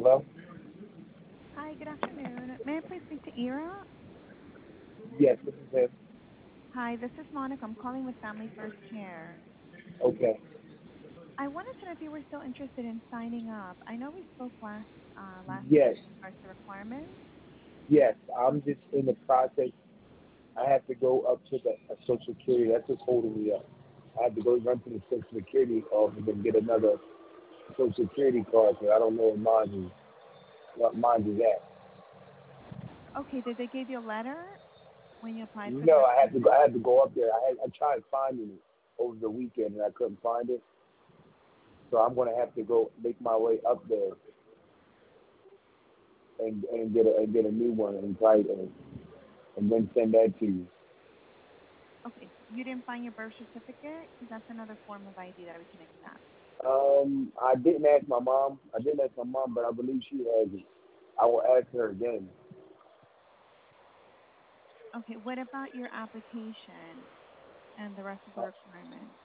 Hello? Hi, good afternoon. May I please speak to Ira? Yes, this is him. Hi, this is Monica. I'm calling with Family First Care. Okay. I wanted to know if you were still interested in signing up. I know we spoke last week Yes, in regards to requirements. yes. I'm just in the process. I have to go up to the Social Security. That's what's holding me up. I have to go run to the Social Security office and get another Social Security card because I don't know what mine is at. Okay, did they give you a letter when you applied for the No, requirement? I had to go up there. I tried finding it over the weekend and I couldn't find it. So I'm gonna have to go make my way up there and get a new one and write and then send that to you. Okay, you didn't find your birth certificate? Because that's another form of ID that we can accept. I didn't ask my mom. I didn't ask my mom, but I believe she has it. I will ask her again. Okay, what about your application and the rest of the requirements?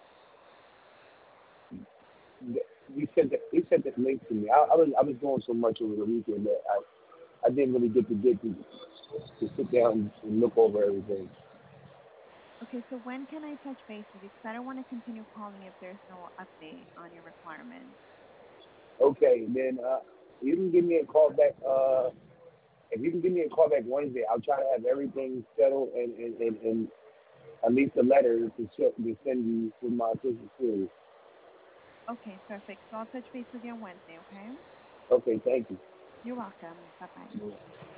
He sent that link to me. I was doing so much over the weekend that I didn't really to sit down and look over everything. Okay, so when can I touch base with you? Because I don't want to continue calling if there's no update on your requirements. Okay, then you can give me a call back. If you can give me a call back Wednesday, I'll try to have everything settled and at least a letter to send you with my Social Security. Okay, perfect. So I'll touch base with you on Wednesday, okay? Okay, thank you. You're welcome. Bye-bye.